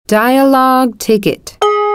Dialogue ticket.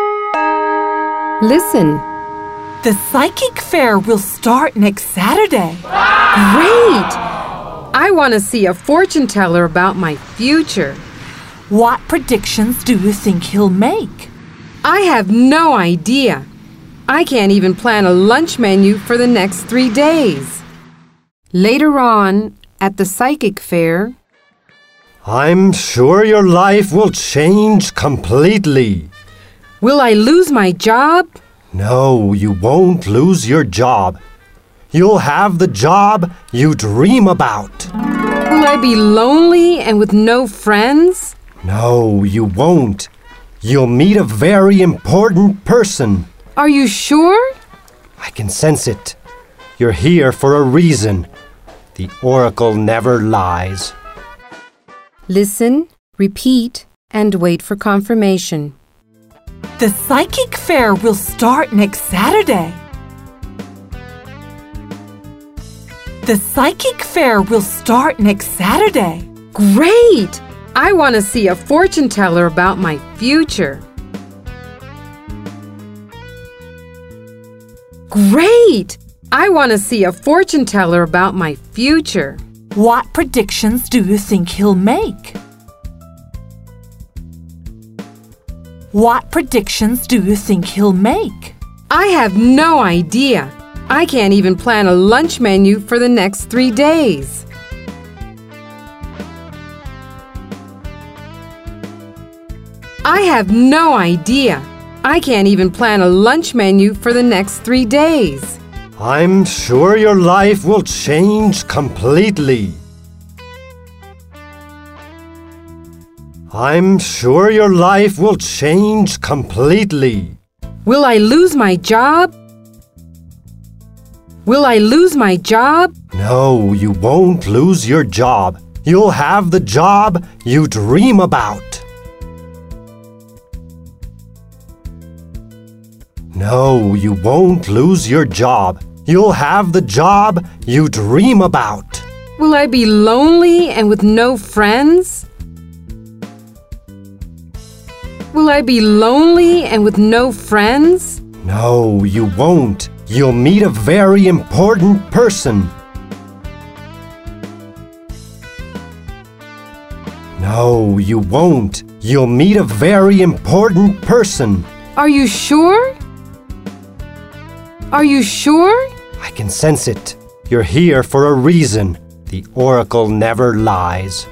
Listen. The psychic fair will start next Saturday. Great! I want to see a fortune teller about my future. What predictions do you think he'll make? I have no idea. I can't even plan a lunch menu for the next 3 days. Later on, at the psychic fair, I'm sure your life will change completely. Will I lose my job? No, you won't lose your job. You'll have the job you dream about. Will I be lonely and with no friends? No, you won't. You'll meet a very important person. Are you sure? I can sense it. You're here for a reason. The oracle never lies. Listen, repeat, and wait for confirmation. The psychic fair will start next Saturday. The psychic fair will start next Saturday. Great! I want to see a fortune teller about my future. Great! I want to see a fortune teller about my future. What predictions do you think he'll make? What predictions do you think he'll make? I have no idea. I can't even plan a lunch menu for the next 3 days. I have no idea. I can't even plan a lunch menu for the next 3 days. I'm sure your life will change completely. I'm sure your life will change completely. Will I lose my job? Will I lose my job? No, you won't lose your job. You'll have the job you dream about. No, you won't lose your job. You'll have the job you dream about. Will I be lonely and with no friends? Will I be lonely and with no friends? No, you won't. You'll meet a very important person. No, you won't. You'll meet a very important person. Are you sure? Are you sure? I can sense it. You're here for a reason. The oracle never lies.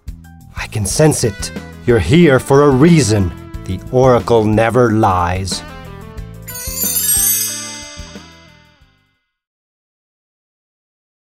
I can sense it. You're here for a reason. The oracle never lies.